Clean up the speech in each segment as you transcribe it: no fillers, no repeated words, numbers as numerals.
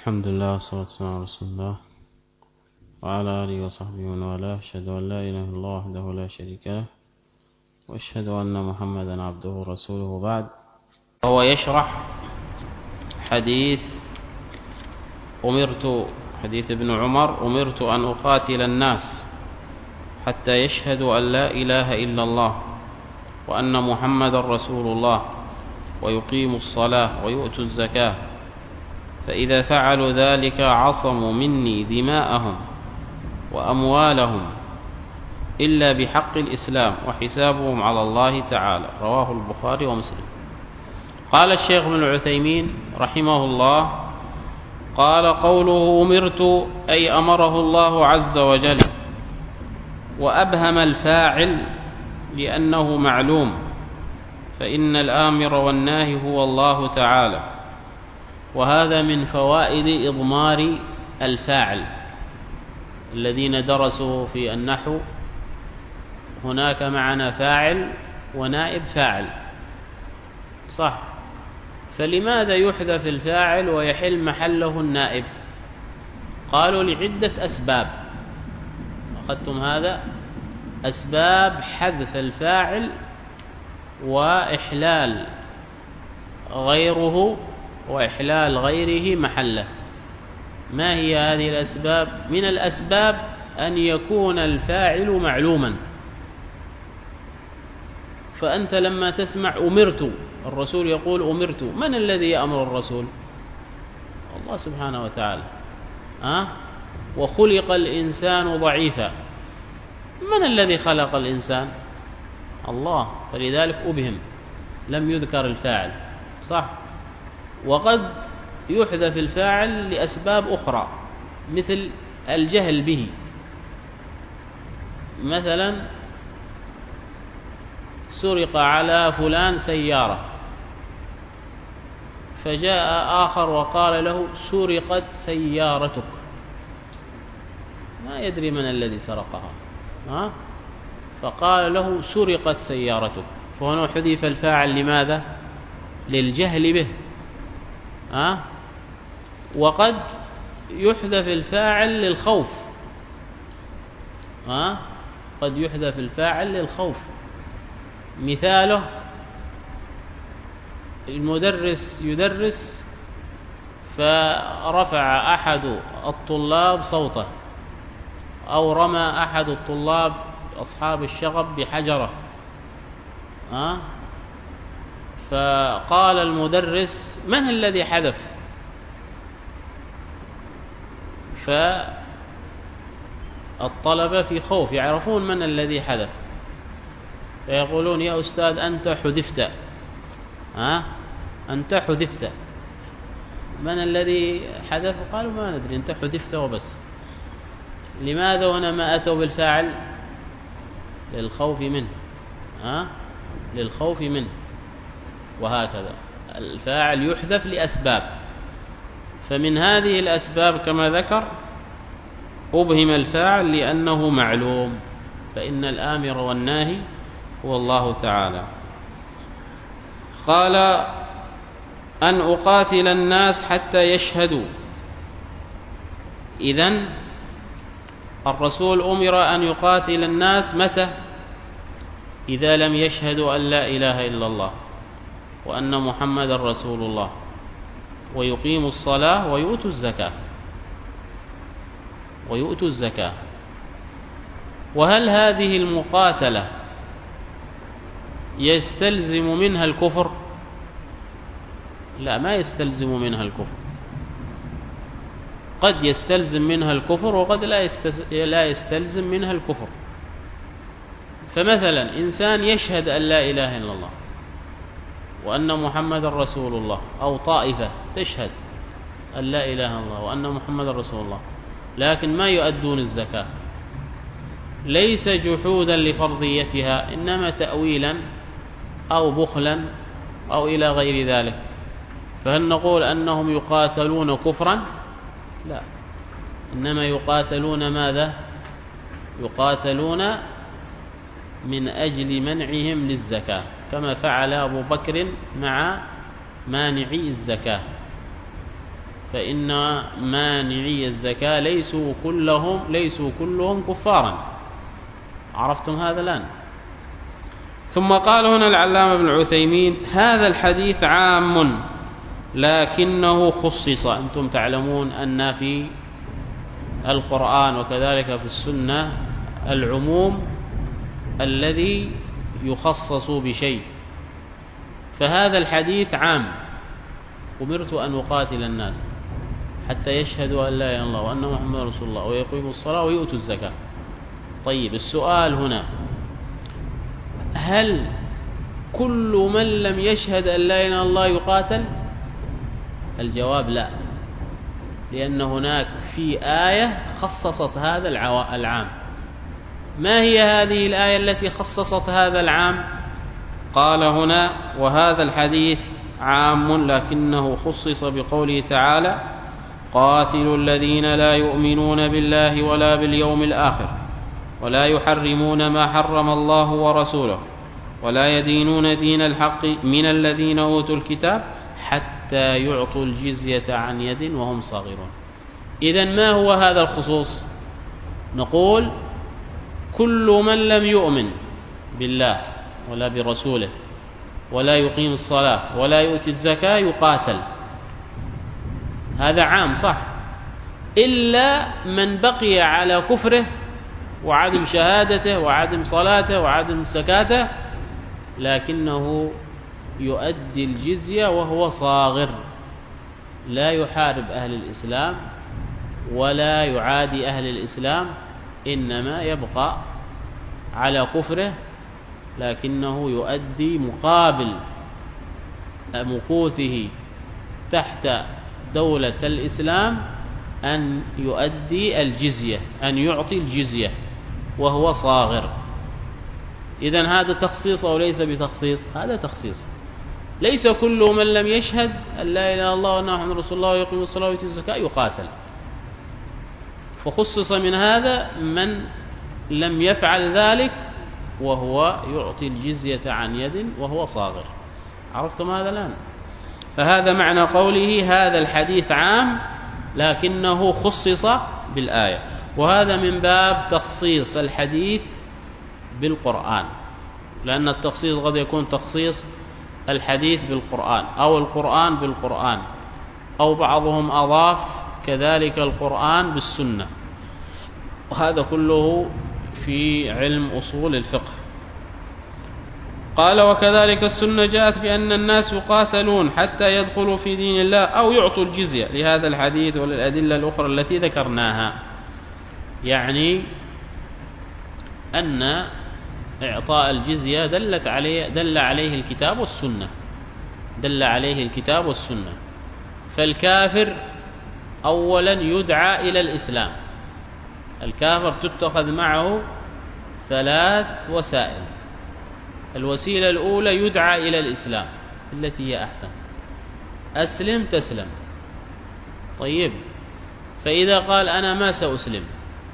الحمد لله والصلاة والسلام على رسول الله وعلى آله وصحبه ومن والاه. أشهد أن لا إله إلا الله وحده لا شريك له وأشهد أن محمدا عبده ورسوله. بعد، هو يشرح حديث ابن عمر: أمرت أن أقاتل الناس حتى يشهدوا أن لا إله إلا الله وأن محمدا رسول الله ويقيموا الصلاة ويؤتوا الزكاة، فإذا فعلوا ذلك عصموا مني دماءهم وأموالهم إلا بحق الإسلام وحسابهم على الله تعالى. رواه البخاري ومسلم. قال الشيخ ابن العثيمين رحمه الله: قال: قوله أمرت أي أمره الله عز وجل، وأبهم الفاعل لأنه معلوم، فإن الآمر والناهي هو الله تعالى، وهذا من فوائد إضمار الفاعل. الذين درسوا في النحو هناك معنى فاعل ونائب فاعل، صح؟ فلماذا يحذف الفاعل ويحل محله النائب؟ قالوا لعدة أسباب. أخذتم هذا؟ أسباب حذف الفاعل وإحلال غيره محله. ما هي هذه الأسباب؟ من الأسباب أن يكون الفاعل معلوما. فأنت لما تسمع أمرت، الرسول يقول أمرت، من الذي يأمر الرسول؟ الله سبحانه وتعالى. وخلق الإنسان ضعيفا، من الذي خلق الإنسان؟ الله. فلذلك أبهم، لم يذكر الفاعل، صح؟ وقد يحذف الفاعل لأسباب أخرى مثل الجهل به. مثلا سرق على فلان سيارة، فجاء آخر وقال له سرقت سيارتك، ما يدري من الذي سرقها، فقال له سرقت سيارتك، فهنا حذف الفاعل. لماذا؟ للجهل به. وقد يحذف الفاعل للخوف. قد يحذف الفاعل للخوف. مثاله: المدرس يدرس فرفع أحد الطلاب صوته، أو رمى أحد الطلاب أصحاب الشغب بحجرة، فقال المدرس: من الذي حذف؟ فالطلبة في خوف، يعرفون من الذي حذف، فيقولون: يا أستاذ أنت حذفت، أنت حذفت. من الذي حذف؟ قالوا: ما ندري، أنت حذفت وبس. لماذا هنا ما أتوا بالفاعل؟ للخوف منه. للخوف منه. وهكذا الفاعل يحذف لأسباب. فمن هذه الأسباب كما ذكر أبهم الفاعل لأنه معلوم، فإن الآمر والناهي هو الله تعالى. قال: أن أقاتل الناس حتى يشهدوا. إذن الرسول أمر أن يقاتل الناس متى؟ إذا لم يشهدوا أن لا إله إلا الله وأن محمد رسول الله ويقيموا الصلاة ويؤتوا الزكاة. وهل هذه المقاتلة يستلزم منها الكفر؟ لا، ما يستلزم منها الكفر. قد يستلزم منها الكفر وقد لا يستلزم منها الكفر. فمثلا إنسان يشهد أن لا إله إلا الله وأن محمد رسول الله، أو طائفة تشهد أن لا إله إلا الله وأن محمد رسول الله، لكن ما يؤدون الزكاة، ليس جحودا لفرضيتها، إنما تأويلا أو بخلا أو إلى غير ذلك. فهل نقول أنهم يقاتلون كفرا؟ لا، إنما يقاتلون ماذا؟ يقاتلون من أجل منعهم للزكاة، كما فعل أبو بكر مع مانعي الزكاة. فإن مانعي الزكاة ليسوا كلهم كفارا. عرفتم هذا الآن؟ ثم قال هنا العلامة ابن عثيمين: هذا الحديث عام لكنه خصص. أنتم تعلمون أن في القرآن وكذلك في السنة العموم الذي يخصص بشيء، فهذا الحديث عام: أمرت أن أقاتل الناس حتى يشهدوا أن لا إله إلا الله وأن محمد رسول الله ويقيموا الصلاة ويؤتوا الزكاة. طيب، السؤال هنا: هل كل من لم يشهد أن لا إله إلا الله يقاتل؟ الجواب لا، لأن هناك في آية خصصت هذا العام. ما هي هذه الآية التي خصصت هذا العام؟ قال هنا: وهذا الحديث عام لكنه خصص بقوله تعالى: قاتلوا الذين لا يؤمنون بالله ولا باليوم الآخر ولا يحرمون ما حرم الله ورسوله ولا يدينون دين الحق من الذين أوتوا الكتاب حتى يعطوا الجزية عن يد وهم صاغرون. إذن ما هو هذا الخصوص؟ نقول: كل من لم يؤمن بالله ولا برسوله ولا يقيم الصلاة ولا يؤتي الزكاة يقاتل. هذا عام صح، إلا من بقي على كفره وعدم شهادته وعدم صلاته وعدم زكاته، لكنه يؤدي الجزية وهو صاغر، لا يحارب أهل الإسلام ولا يعادي أهل الإسلام، إنما يبقى على كفره، لكنه يؤدي مقابل مكوثه تحت دولة الإسلام أن يؤدي الجزية، أن يعطي الجزية وهو صاغر. إذن هذا تخصيص أو ليس بتخصيص؟ هذا تخصيص. ليس كل من لم يشهد أن لا إله إلا الله وأن محمد رسول الله ويقيم الصلاة ويؤتي الزكاة يقاتل، فخصص من هذا من لم يفعل ذلك وهو يعطي الجزية عن يد وهو صاغر. عرفتم هذا الآن؟ فهذا معنى قوله: هذا الحديث عام لكنه خصص بالآية. وهذا من باب تخصيص الحديث بالقرآن، لأن التخصيص قد يكون تخصيص الحديث بالقرآن أو القرآن بالقرآن، أو بعضهم أضاف كذلك القرآن بالسنة، وهذا كله في علم أصول الفقه. قال: وكذلك السنة جاءت بأن الناس يقاتلون حتى يدخلوا في دين الله أو يعطوا الجزية، لهذا الحديث وللأدلة الأخرى التي ذكرناها. يعني أن إعطاء الجزية دل عليه الكتاب والسنة، دل عليه الكتاب والسنة. فالكافر أولا يدعى إلى الإسلام. الكافر تتخذ معه 3 وسائل. الوسيلة الأولى يدعى إلى الإسلام التي هي أحسن: أسلم تسلم. طيب، فإذا قال أنا ما سأسلم،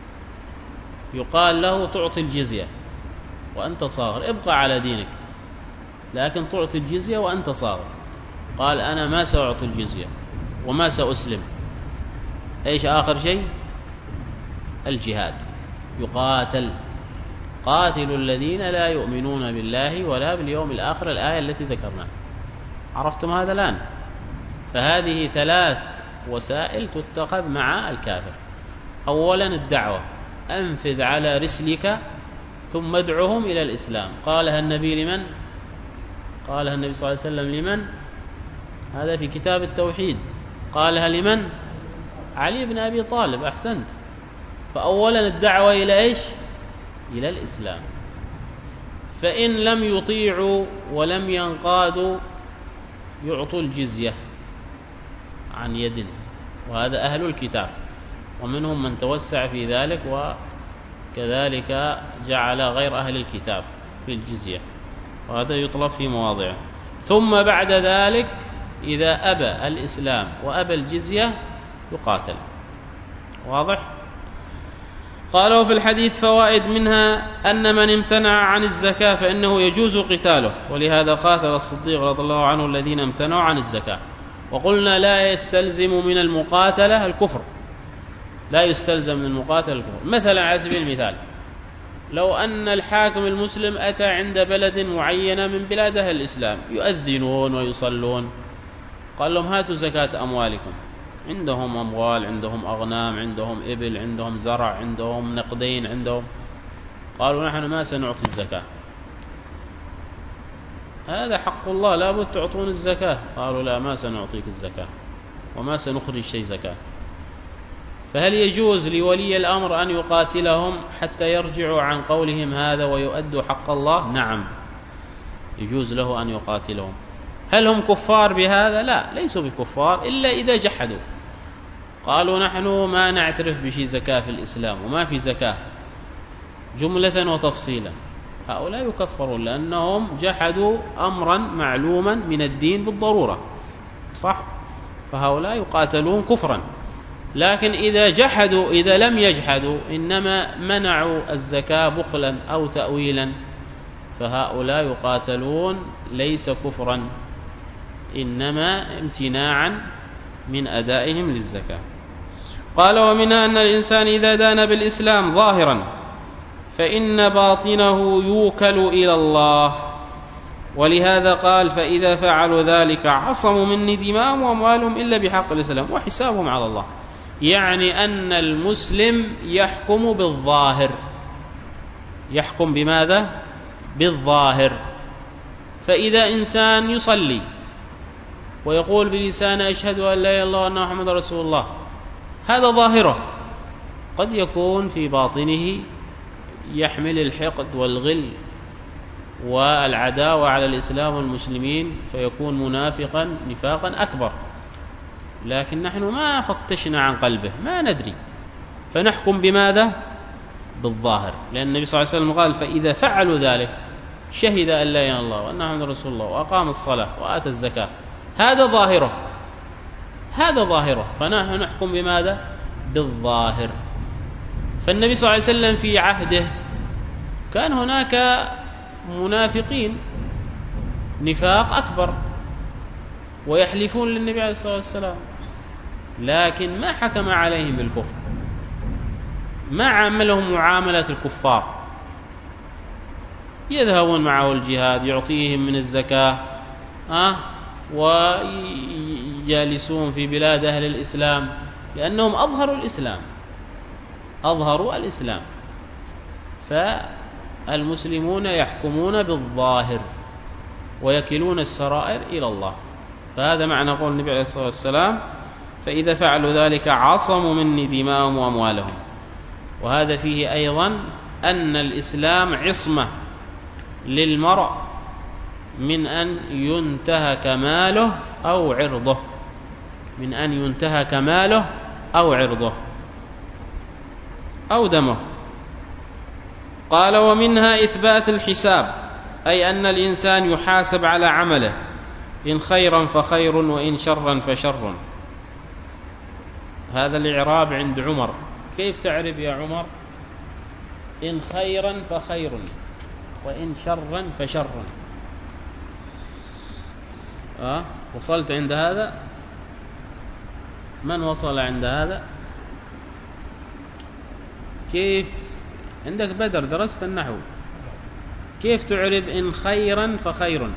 يقال له: تعطي الجزية وأنت صاغر، ابقى على دينك لكن تعطي الجزية وأنت صاغر. قال: أنا ما سأعطي الجزية وما سأسلم، إيش آخر شيء؟ الجهاد، يقاتل. قاتلوا الذين لا يؤمنون بالله ولا باليوم الآخر، الآية التي ذكرناها. عرفتم هذا الآن؟ فهذه 3 وسائل تتخذ مع الكافر. أولا الدعوة: أنفذ على رسلك ثم ادعهم إلى الإسلام. قالها النبي لمن؟ قالها النبي صلى الله عليه وسلم لمن؟ هذا في كتاب التوحيد. قالها لمن؟ علي بن أبي طالب. أحسنت. فأولا الدعوة إلى إيش؟ إلى الإسلام. فإن لم يطيعوا ولم ينقادوا يعطوا الجزية عن يد، وهذا أهل الكتاب، ومنهم من توسع في ذلك وكذلك جعل غير أهل الكتاب في الجزية، وهذا يطلب في مواضعه. ثم بعد ذلك إذا أبى الإسلام وأبى الجزية يقاتل. واضح؟ قالوا في الحديث فوائد، منها أن من امتنع عن الزكاة فإنه يجوز قتاله، ولهذا قاتل الصديق رضي الله عنه الذين امتنعوا عن الزكاة. وقلنا لا يستلزم من المقاتلة الكفر، لا يستلزم من المقاتلة الكفر. مثلا على سبيل المثال لو أن الحاكم المسلم أتى عند بلد معينة من بلاد أهل الإسلام يؤذنون ويصلون، قال لهم هاتوا زكاة أموالكم، عندهم أموال، عندهم أغنام، عندهم إبل، عندهم زرع، عندهم نقدين، عندهم، قالوا نحن ما سنعطي الزكاة، هذا حق الله لا بد تعطون الزكاة، قالوا لا ما سنعطيك الزكاة وما سنخرج شيء زكاة. فهل يجوز لولي الأمر أن يقاتلهم حتى يرجعوا عن قولهم هذا ويؤدوا حق الله؟ نعم يجوز له أن يقاتلهم. هل هم كفار بهذا؟ لا، ليسوا بكفار إلا إذا جحدوا، قالوا نحن ما نعترف بشيء زكاة في الإسلام وما في زكاة جملة وتفصيلا، هؤلاء يكفرون لأنهم جحدوا أمرا معلوما من الدين بالضرورة، صح؟ فهؤلاء يقاتلون كفرا. لكن إذا جحدوا، إذا لم يجحدوا إنما منعوا الزكاة بخلا أو تأويلا، فهؤلاء يقاتلون ليس كفرا إنما امتناعا من أدائهم للزكاة. قال ومنها أن الإنسان إذا دان بالإسلام ظاهرا فإن باطنه يوكل إلى الله، ولهذا قال فإذا فعلوا ذلك عصموا مني دماءهم وأموالهم إلا بحق الإسلام وحسابهم على الله. يعني أن المسلم يحكم بالظاهر، يحكم بماذا؟ بالظاهر. فإذا إنسان يصلي ويقول بلسان أشهد أن لا إله إلا الله وأن محمد رسول الله، هذا ظاهره، قد يكون في باطنه يحمل الحقد والغل والعداوة على الإسلام والمسلمين فيكون منافقا نفاقا أكبر، لكن نحن ما فتشنا عن قلبه ما ندري، فنحكم بماذا؟ بالظاهر. لأن النبي صلى الله عليه وسلم قال فإذا فعلوا ذلك شهد أن لا إله إلا الله وأن محمد رسول الله وأقام الصلاة وآتى الزكاة، هذا ظاهره، هذا ظاهره، فنحن نحكم بماذا؟ بالظاهر. فالنبي صلى الله عليه وسلم في عهده كان هناك منافقين نفاق أكبر ويحلفون للنبي عليه الصلاة والسلام، لكن ما حكم عليهم بالكفر، ما عاملهم معاملة الكفار، يذهبون معه الجهاد، يعطيهم من الزكاة، ويجالسون في بلاد أهل الإسلام لأنهم أظهروا الإسلام، أظهروا الإسلام. فالمسلمون يحكمون بالظاهر ويكلون السرائر إلى الله. فهذا معنى قول النبي عليه الصلاة والسلام فإذا فعلوا ذلك عصموا مني دماءهم وأموالهم. وهذا فيه أيضا أن الإسلام عصمة للمرء من أن ينتهك ماله أو عرضه، من أن ينتهك ماله أو عرضه أو دمه. قال ومنها إثبات الحساب، أي أن الإنسان يحاسب على عمله، إن خيرا فخير وإن شرا فشر. هذا الإعراب عند عمر، كيف تعرف يا عمر؟ إن خيرا فخير وإن شرا فشر. وصلت عند هذا؟ من وصل عند هذا؟ كيف عندك بدر درست النحو، كيف تعرب إن خيرا فخير؟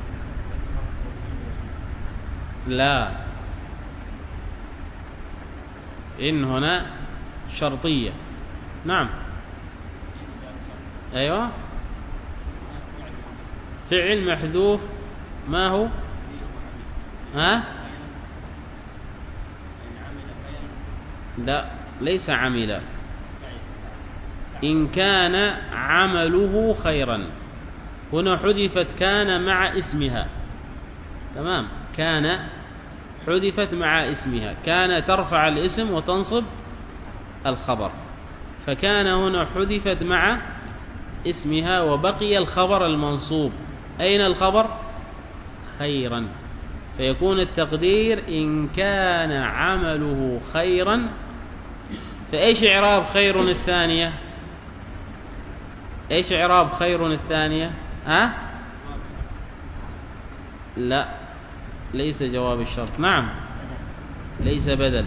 لا، إن هنا شرطية. نعم أيوة، فعل محذوف، ما هو؟ لا ليس عمل، إن كان عمله خيرا، هنا حذفت كان مع اسمها، تمام، كان حذفت مع اسمها، كان ترفع الاسم وتنصب الخبر، فكان هنا حذفت مع اسمها وبقي الخبر المنصوب. أين الخبر؟ خيرا، فيكون التقدير إن كان عمله خيرا. فإيش إعراب خير الثانية؟ إيش إعراب خير الثانية؟ لا، ليس جواب الشرط. نعم، ليس بدل،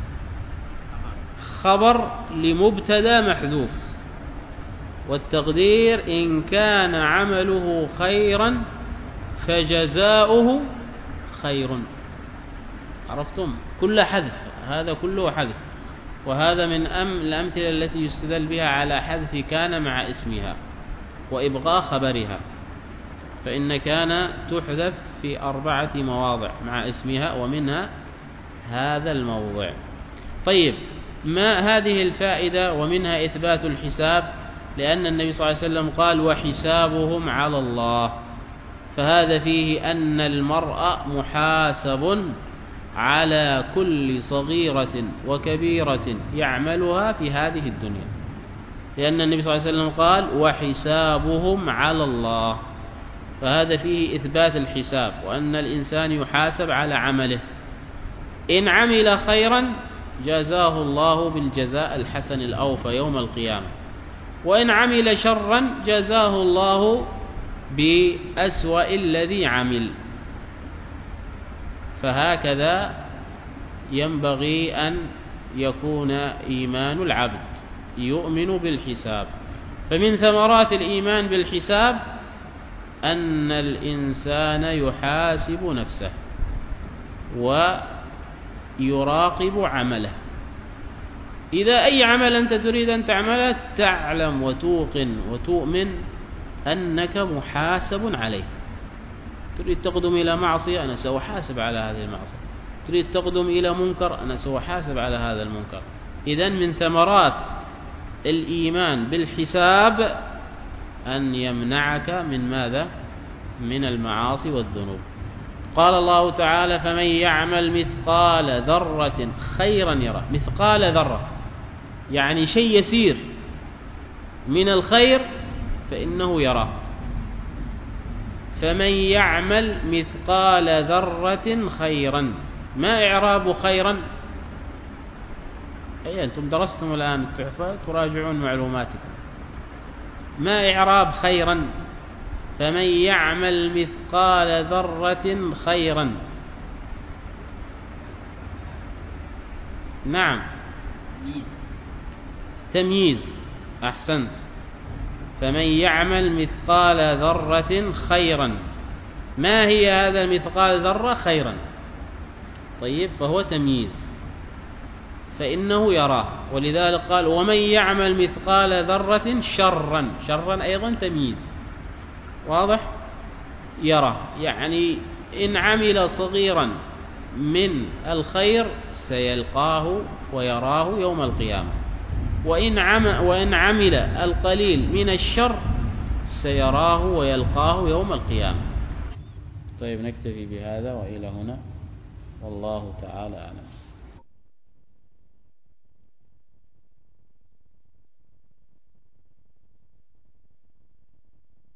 خبر لمبتدا محذوف، والتقدير إن كان عمله خيرا فجزاؤه خير. عرفتم؟ كل حذف، هذا كله حذف، وهذا من الأمثلة التي يستدل بها على حذف كان مع اسمها وإبقاء خبرها، فإن كان تحذف في 4 مواضع مع اسمها، ومنها هذا الموضع. طيب، ما هذه الفائدة؟ ومنها إثبات الحساب، لأن النبي صلى الله عليه وسلم قال وحسابهم على الله، فهذا فيه أن المرء محاسب على كل صغيرة وكبيرة يعملها في هذه الدنيا، لأن النبي صلى الله عليه وسلم قال وحسابهم على الله، فهذا فيه إثبات الحساب، وأن الإنسان يحاسب على عمله. إن عمل خيرا جزاه الله بالجزاء الحسن الأوفى يوم القيامة، وإن عمل شرا جزاه الله بأسوأ الذي عمل. فهكذا ينبغي أن يكون إيمان العبد، يؤمن بالحساب. فمن ثمرات الإيمان بالحساب أن الإنسان يحاسب نفسه ويراقب عمله. إذا أي عمل أنت تريد أن تعمله تعلم وتوقن وتؤمن أنك محاسب عليه. تريد تقدم إلى معصية، أنا سأحاسب على هذه المعصية. تريد تقدم إلى منكر، أنا سأحاسب على هذا المنكر. إذن من ثمرات الإيمان بالحساب أن يمنعك من ماذا؟ من المعاصي والذنوب. قال الله تعالى فمن يعمل مثقال ذرة خيرا يره. مثقال ذرة يعني شيء يسير من الخير فإنه يراه. فمن يعمل مثقال ذرة خيرا، ما إعراب خيرا؟ أي أنتم درستم الآن التحفة، تراجعون معلوماتكم. ما إعراب خيرا؟ فمن يعمل مثقال ذرة خيرا. نعم، تمييز، أحسنت. فمن يعمل مثقال ذرة خيرا، ما هي هذا مثقال ذرة خيرا؟ طيب، فهو تمييز، فإنه يراه. ولذلك قال ومن يعمل مثقال ذرة شرا، شرا أيضا تمييز، واضح؟ يراه، يعني إن عمل صغيرا من الخير سيلقاه ويراه يوم القيامة، وإن عمل القليل من الشر سيراه ويلقاه يوم القيامة. طيب، نكتفي بهذا وإلى هنا، والله تعالى أعلم.